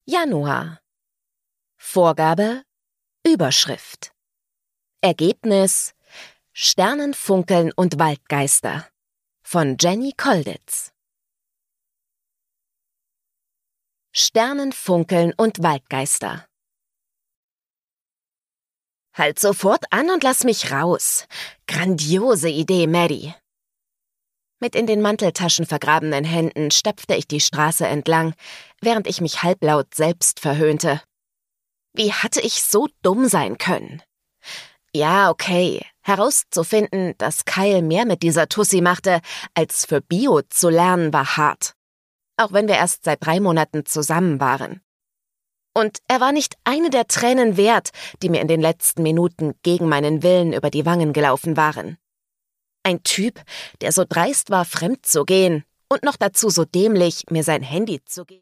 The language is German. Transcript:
Januar. Vorgabe: Überschrift. Ergebnis: Sternen, Funkeln und Waldgeister von Jenny Kolditz. Sternen, Funkeln und Waldgeister. Halt sofort an und lass mich raus. Grandiose Idee, Maddie. Mit in den Manteltaschen vergrabenen Händen stapfte ich die Straße entlang, während ich mich halblaut selbst verhöhnte. Wie hatte ich so dumm sein können? Ja, okay, herauszufinden, dass Kyle mehr mit dieser Tussi machte, als für Bio zu lernen, war hart. Auch wenn wir erst seit 3 Monaten zusammen waren. Und er war nicht eine der Tränen wert, die mir in den letzten Minuten gegen meinen Willen über die Wangen gelaufen waren. Ein Typ, der so dreist war, fremd zu gehen und noch dazu so dämlich, mir sein Handy zu geben.